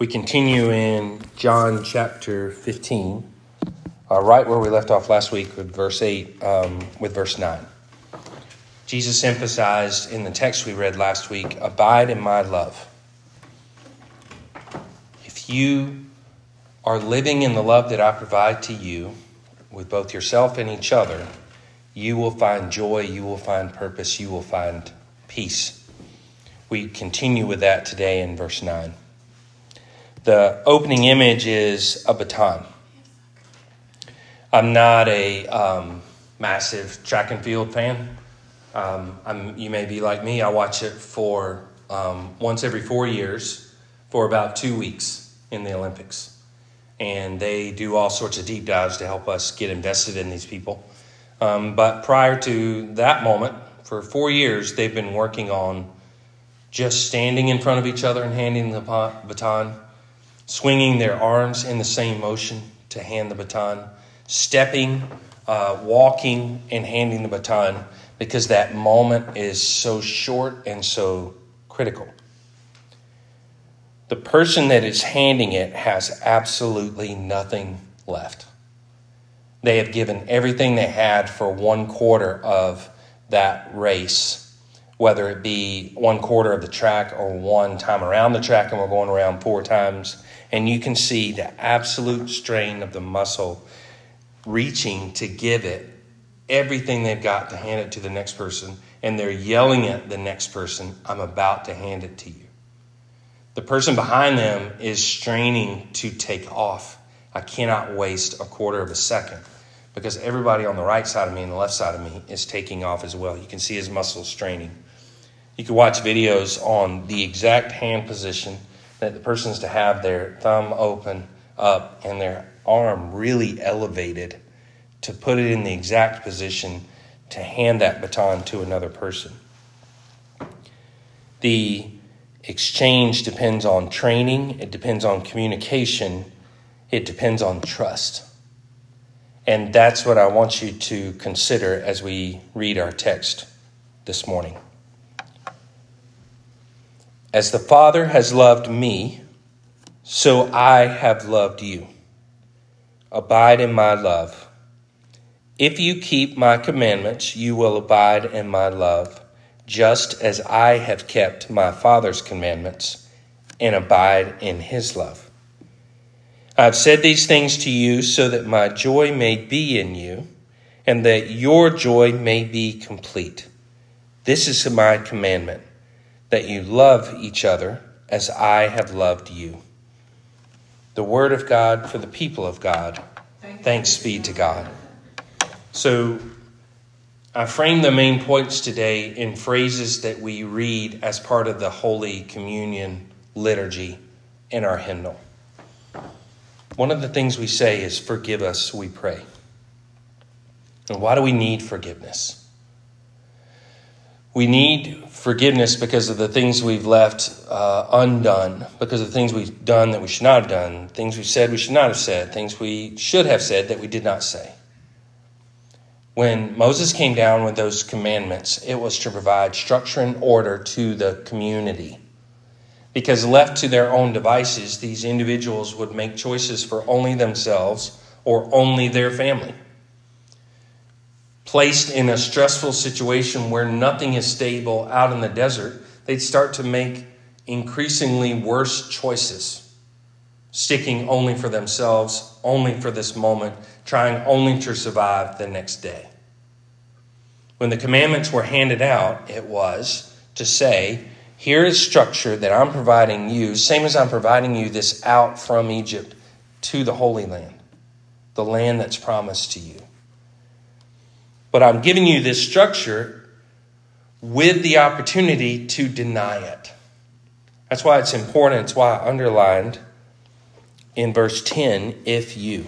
We continue in John chapter 15, right where we left off last week with verse 8, with verse 9. Jesus emphasized in the text we read last week, abide in my love. If you are living in the love that I provide to you with both yourself and each other, you will find joy, you will find purpose, you will find peace. We continue with that today in verse 9. The opening image is a baton. I'm not a massive track and field fan. You may be like me. I watch it for once every 4 years for about 2 weeks in the Olympics. And they do all sorts of deep dives to help us get invested in these people. But prior to that moment, for 4 years, they've been working on just standing in front of each other and handing the baton, swinging their arms in the same motion to hand the baton, stepping, walking, and handing the baton, because that moment is so short and so critical. The person that is handing it has absolutely nothing left. They have given everything they had for 1/4 of that race, whether it be 1/4 of the track or one time around the track, and we're going around 4 times. And you can see the absolute strain of the muscle reaching to give it everything they've got to hand it to the next person. And they're yelling at the next person, I'm about to hand it to you. The person behind them is straining to take off. I cannot waste 1/4 of a second, because everybody on the right side of me and the left side of me is taking off as well. You can see his muscles straining. You can watch videos on the exact hand position that the person's to have their thumb open up and their arm really elevated to put it in the exact position to hand that baton to another person. The exchange depends on training. It depends on communication. It depends on trust. And that's what I want you to consider as we read our text this morning. As the Father has loved me, so I have loved you. Abide in my love. If you keep my commandments, you will abide in my love, just as I have kept my Father's commandments and abide in his love. I have said these things to you so that my joy may be in you and that your joy may be complete. This is my commandment, that you love each other as I have loved you. The word of God for the people of God. Thanks be to God. So I framed the main points today in phrases that we read as part of the Holy Communion liturgy in our hymnal. One of the things we say is, forgive us, we pray. And why do we need forgiveness? We need forgiveness because of the things we've left undone, because of the things we've done that we should not have done, things we've said we should not have said, things we should have said that we did not say. When Moses came down with those commandments, it was to provide structure and order to the community. Because left to their own devices, these individuals would make choices for only themselves or only their family. Placed in a stressful situation where nothing is stable out in the desert, they'd start to make increasingly worse choices, sticking only for themselves, only for this moment, trying only to survive the next day. When the commandments were handed out, it was to say, here is structure that I'm providing you, same as I'm providing you this out from Egypt to the Holy Land, the land that's promised to you. But I'm giving you this structure with the opportunity to deny it. That's why it's important. It's why I underlined in verse 10, if you.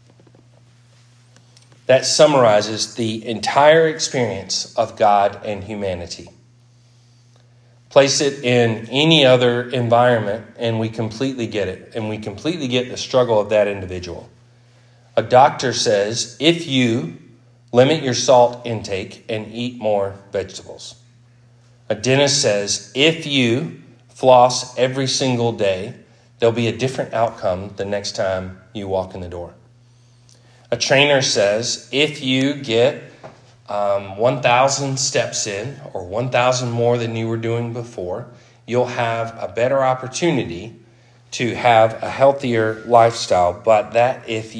That summarizes the entire experience of God and humanity. Place it in any other environment and we completely get it. And we completely get the struggle of that individual. A doctor says, if you limit your salt intake and eat more vegetables. A dentist says, if you floss every single day, There'll be a different outcome the next time you walk in the door. A trainer says if you get 1,000 steps in, or 1,000 more than you were doing before, you'll have a better opportunity to have a healthier lifestyle. But that it's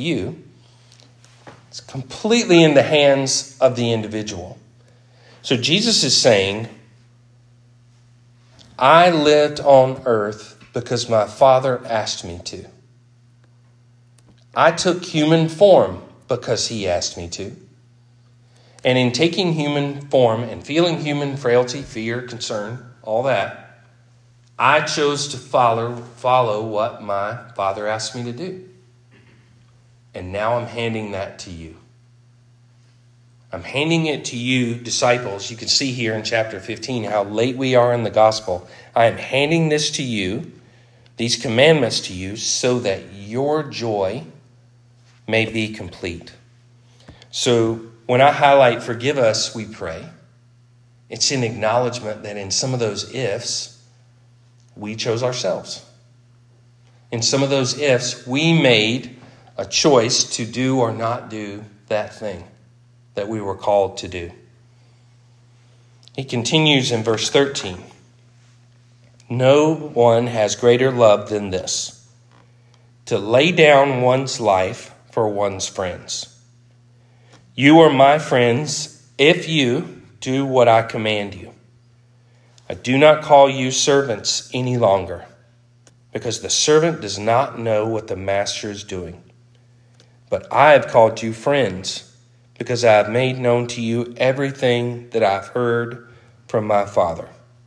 completely in the hands of the individual. So Jesus is saying, I lived on earth because my Father asked me to. I took human form because he asked me to. And in taking human form and feeling human frailty, fear, concern, all that, I chose to follow what my Father asked me to do. And now I'm handing that to you. I'm handing it to you, disciples. You can see here in chapter 15 how late we are in the gospel. I am handing this to you, these commandments to you, so that your joy may be complete. So when I highlight forgive us, we pray, it's an acknowledgement that in some of those ifs, we chose ourselves. In some of those ifs, we made a choice to do or not do that thing that we were called to do. He continues in verse 13. No one has greater love than this, to lay down one's life for one's friends. You are my friends if you do what I command you. I do not call you servants any longer, because the servant does not know what the master is doing. But I have called you friends, because I have made known to you everything that I've heard from my Father.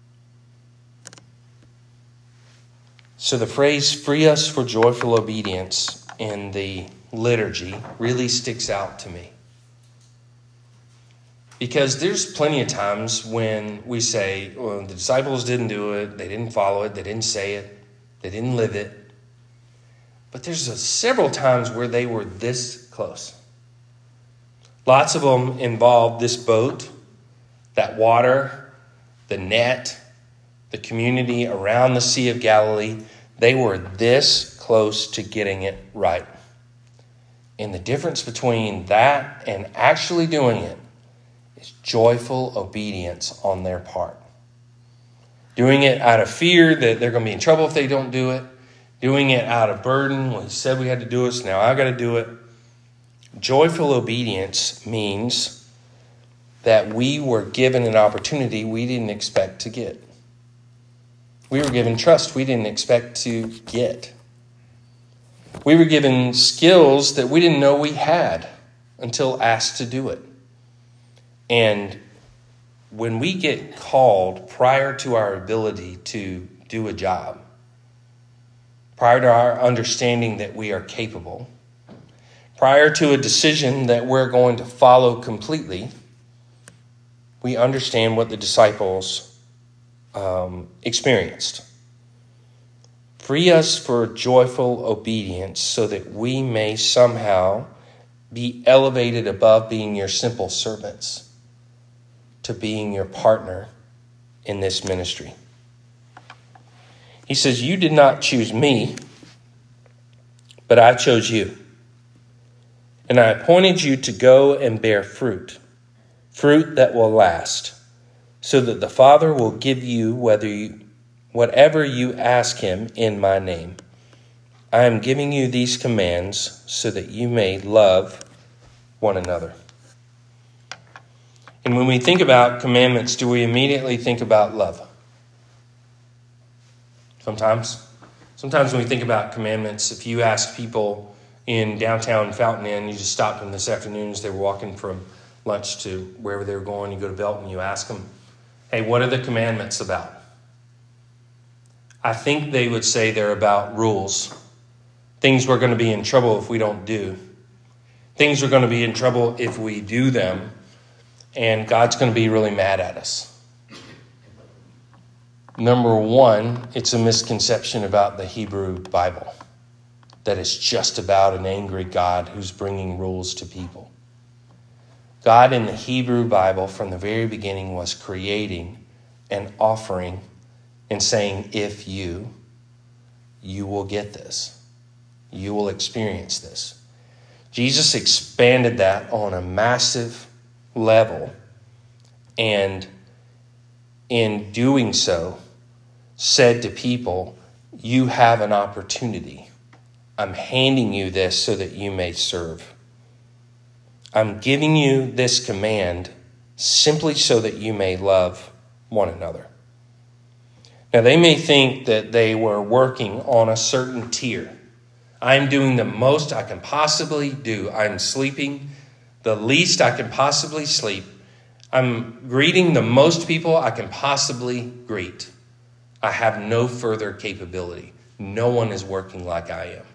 So the phrase, free us for joyful obedience, in the liturgy really sticks out to me. Because there's plenty of times when we say, well, the disciples didn't do it, they didn't follow it, they didn't say it, they didn't live it. But there's several times where they were this close. Lots of them involved this boat, that water, the net, the community around the Sea of Galilee. They were this close to getting it right. And the difference between that and actually doing it is joyful obedience on their part. Doing it out of fear that they're going to be in trouble if they don't do it. Doing it out of burden. Well, he said we had to do it, so now I got to do it. Joyful obedience means that we were given an opportunity we didn't expect to get. We were given trust we didn't expect to get. We were given skills that we didn't know we had until asked to do it. And when we get called prior to our ability to do a job, prior to our understanding that we are capable, prior to a decision that we're going to follow completely, we understand what the disciples experienced. Free us for joyful obedience so that we may somehow be elevated above being your simple servants to being your partner in this ministry. He says, you did not choose me, but I chose you. And I appointed you to go and bear fruit that will last, so that the Father will give you whatever you ask him in my name. I am giving you these commands so that you may love one another. And when we think about commandments, do we immediately think about love? Sometimes when we think about commandments, if you ask people in downtown Fountain Inn, you just stopped them this afternoon as they were walking from lunch to wherever they were going, you go to Belton, you ask them, hey, what are the commandments about? I think they would say they're about rules. Things we're going to be in trouble if we don't do. Things we're going to be in trouble if we do them. And God's going to be really mad at us. Number one, it's a misconception about the Hebrew Bible, that it's just about an angry God who's bringing rules to people. God in the Hebrew Bible from the very beginning was creating and offering and saying, if you you will get this. You will experience this. Jesus expanded that on a massive level, and in doing so, said to people, you have an opportunity. I'm handing you this so that you may serve. I'm giving you this command simply so that you may love one another. Now, they may think that they were working on a certain tier. I'm doing the most I can possibly do. I'm sleeping the least I can possibly sleep. I'm greeting the most people I can possibly greet. I have no further capability. No one is working like I am.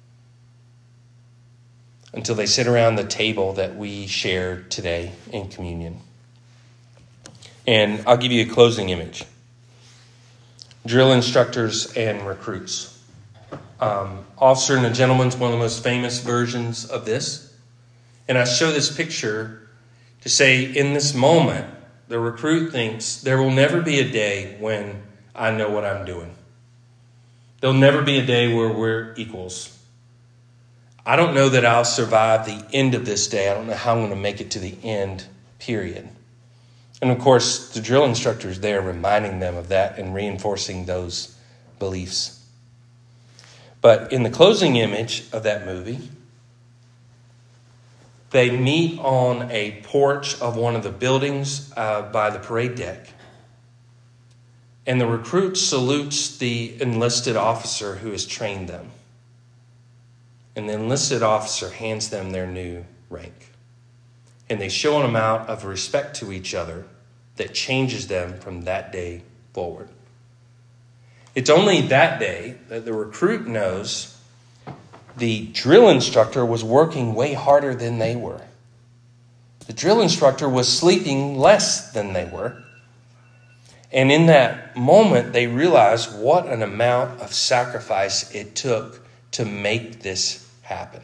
Until they sit around the table that we share today in communion. And I'll give you a closing image. Drill instructors and recruits. Officer and a Gentleman is one of the most famous versions of this. And I show this picture to say, in this moment, the recruit thinks there will never be a day when I know what I'm doing. There'll never be a day where we're equals. I don't know that I'll survive the end of this day. I don't know how I'm going to make it to the end, period. And of course, the drill instructor is there reminding them of that and reinforcing those beliefs. But in the closing image of that movie, they meet on a porch of one of the buildings by the parade deck. And the recruit salutes the enlisted officer who has trained them. And the enlisted officer hands them their new rank. And they show an amount of respect to each other that changes them from that day forward. It's only that day that the recruit knows the drill instructor was working way harder than they were. The drill instructor was sleeping less than they were. And in that moment, they realized what an amount of sacrifice it took to make this happen.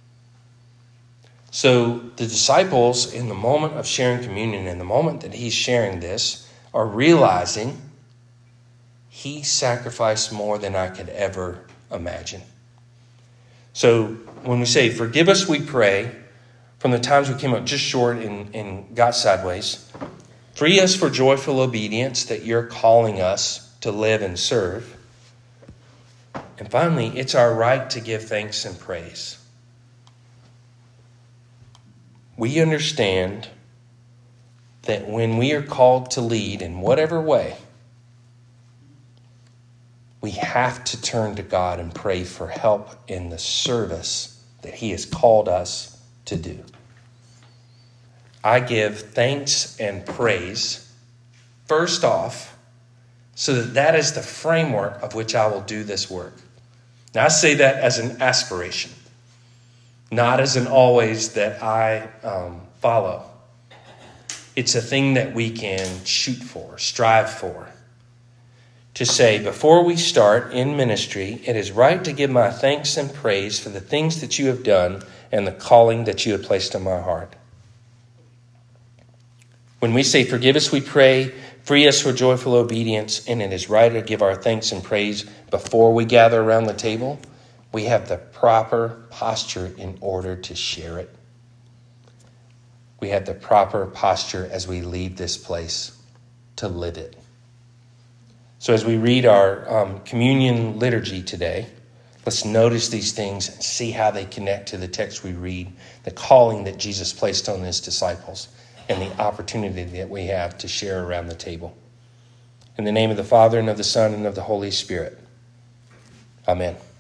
So the disciples, in the moment of sharing communion, in the moment that he's sharing this, are realizing he sacrificed more than I could ever imagine. So when we say, forgive us, we pray, from the times we came up just short and got sideways, free us for joyful obedience that you're calling us to live and serve. And finally, it's our right to give thanks and praise. We understand that when we are called to lead in whatever way, we have to turn to God and pray for help in the service that he has called us to do. I give thanks and praise first off, so that is the framework of which I will do this work. Now, I say that as an aspiration, not as an always that I follow. It's a thing that we can shoot for, strive for. To say, before we start in ministry, it is right to give my thanks and praise for the things that you have done and the calling that you have placed on my heart. When we say, forgive us, we pray, free us for joyful obedience, and it is right to give our thanks and praise before we gather around the table, we have the proper posture in order to share it. We have the proper posture as we leave this place to live it. So as we read our communion liturgy today, let's notice these things and see how they connect to the text we read, the calling that Jesus placed on his disciples, and the opportunity that we have to share around the table. In the name of the Father, and of the Son, and of the Holy Spirit. Amen.